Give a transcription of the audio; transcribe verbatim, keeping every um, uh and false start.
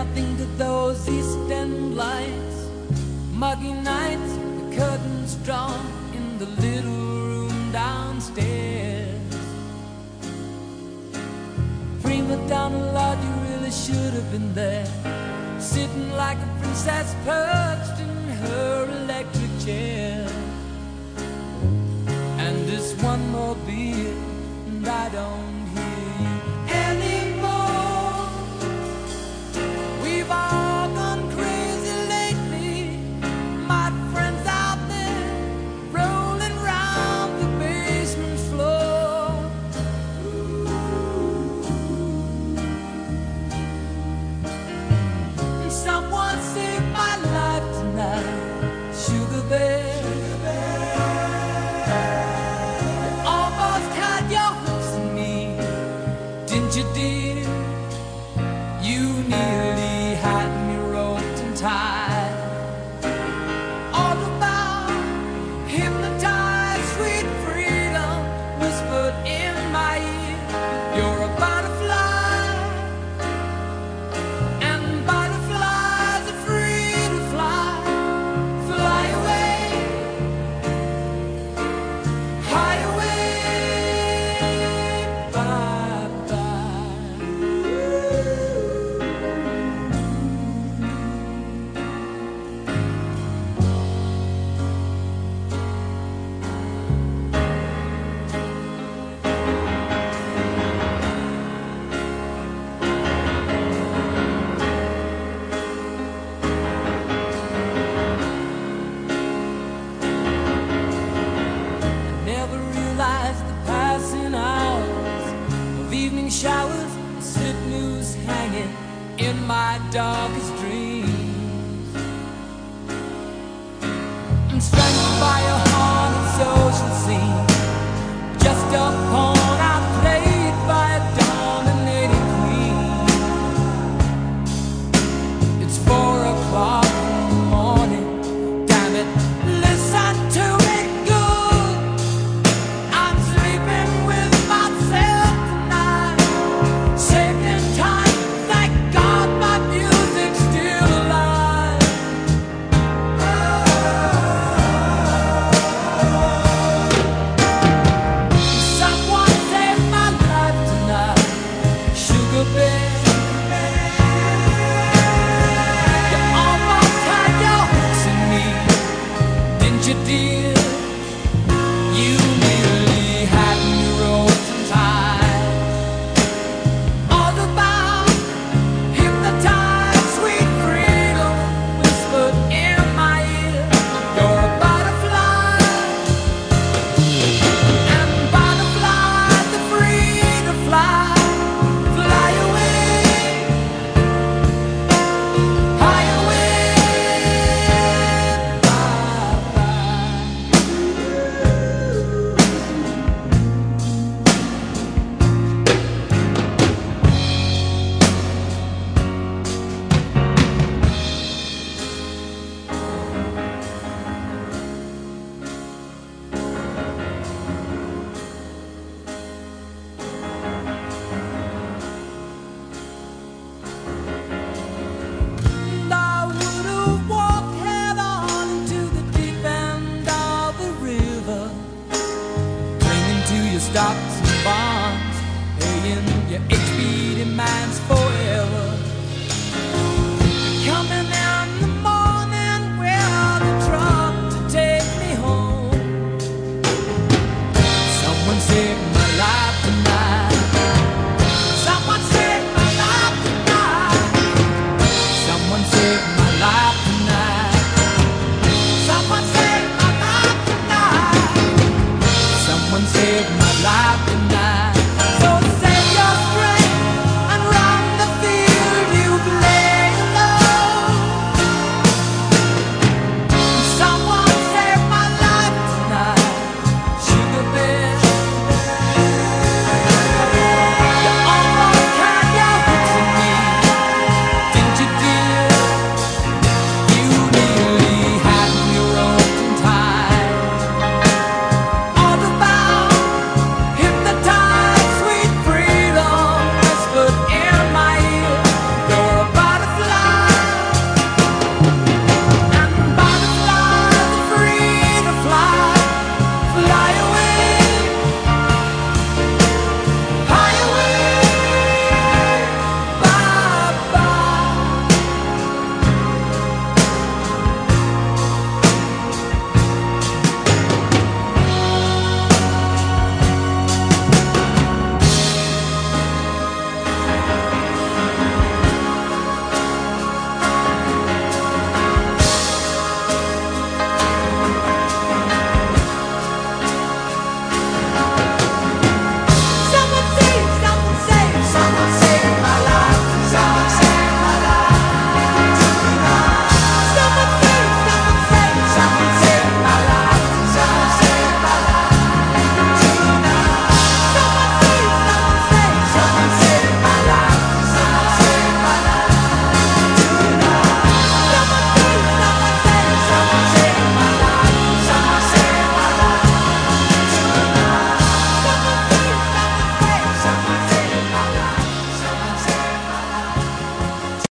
I think of those East End lights, muggy nights, the curtains drawn in the little room downstairs. Prima donna, Lord, you really should have been there, sitting like a princess perched in her electric chair. And just one more beer and I don't hear you anymore. We've all gone crazy lately, my friends out there rolling round the basement floor. And someone saved my life tonight, Sugar Bear. You dear, you nearly had me roped and tied. All about hypnotized, sweet freedom whispered in my ear. You're a butterfly, and butterflies are free to fly. Fly away, high away, bye. Evening showers, slip news hanging in my darkest dreams. I'm strangled by